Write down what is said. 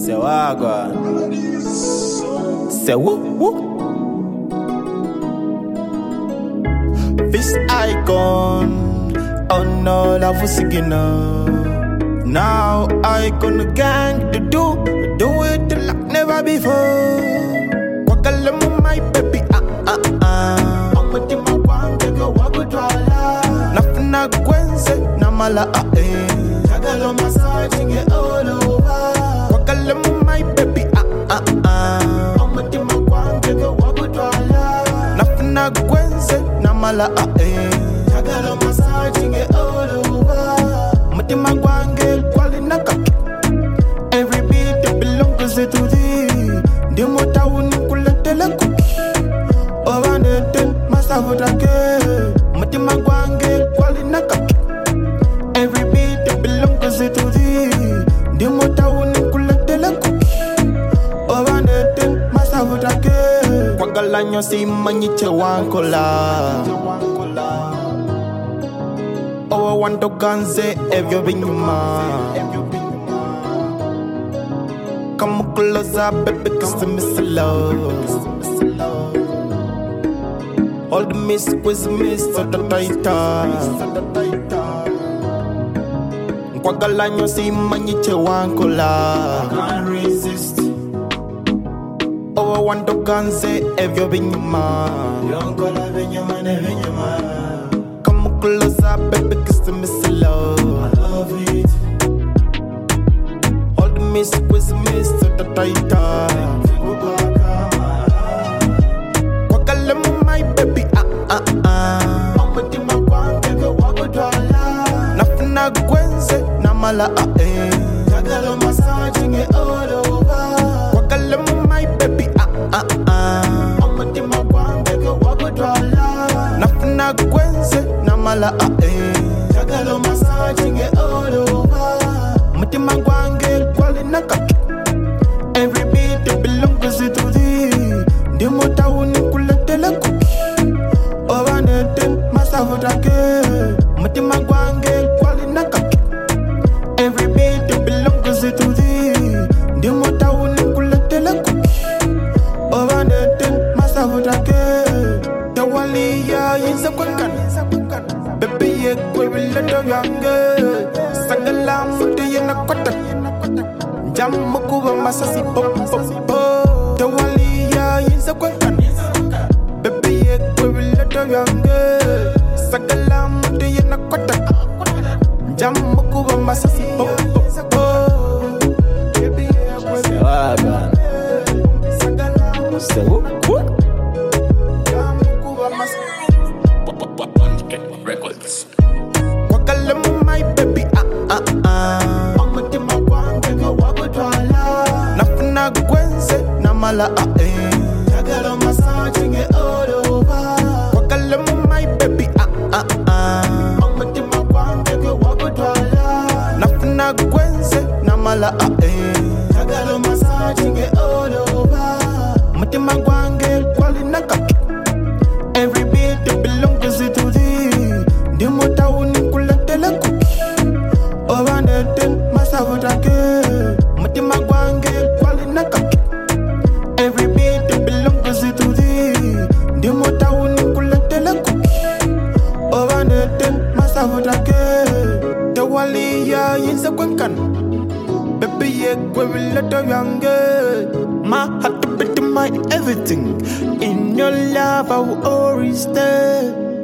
C'est wagwan. C'est woo. This icon. Oh no, la fusigina. Now I gonna gang to do it like never before. Wakalemu my baby, I'ma do my one, take a walk with Walla. Nafuna Gwenze, Namala, Jagalo massaging it all over. Wakalemu my baby, I'ma do my one, take a walk with Walla. Nafuna Gwenze, Namala, Jagalo massaging it all over. Matima Gwangel, Kwalinaka. Every beat that belongs to thee. Demota Unukulatela cookie. Over the ten, Master Vodake. Matima Gwangel, Kwalinaka. Every beat that belongs to thee. Demota Unukulatela cookie. Over the ten, Master Vodake. Kwagalanyo si manyiche wankola. Oh, I want to ganze evyo binyuma. Come closer, baby, kiss me slow. All the miss with miss so the tighter. Kwagalanyo si manyiche wankola. Can't resist. Oh, I want to ganze evyo binyuma. Yonkola binyuma ne binyuma. Close up, baby, kiss me slow. I love it. All the miss with miss to the tighter. Wakalemu my baby, I'ma do my one, take a walk with Walla. Nafuna Gwenze, Namala, Jagalo massaging it all over. Wakalemu my baby, I'ma do my one, take a walk with Walla. Nafuna Gwenze, Namala, Jagalo massaging it all over. Matima Gwangel, Kwalinaka. Every beat that belongs to thee. Demota Unukulatela cookie. Over the ten, Master Vodake. Matima Gwangel, Kwalinaka. Every beat that belongs to thee. Demota Unukulatela cookie. Over the ten, Master Vodake. The Waliya is a Kwakan. Baby, you will let her younger. Sangalam, do you not cut it? Jamukuba Masasi Pop. The Waliya is a Kwakan. Baby, you will let her younger. Sangalam, do you not cut it? Jamukuba Masasi Pop. C'est wagwan. C'est woo. Records. Wakalemu my baby, I'ma do my one, take a walk with Walla. Nafuna Gwenze, Namala, Jagalo massaging it all over. Wakalemu my baby, I'ma do my one, take a walk with Walla. Nafuna Gwenze, Namala, Jagalo massaging it all over. Matima Gwangel, Kwalinaka. Every beat that belongs to thee. Demota Unukulatela cookie. Over the ten, Master Vodake. Matima Gwangel, Kwalinaka. Every beat that belongs to thee. Demota Unukulatela cookie. Over the ten, Master Vodake. The Waliya is a Kwakan. Baby, you will let her younger. My heart to beat my everything. In your love, I will always stay.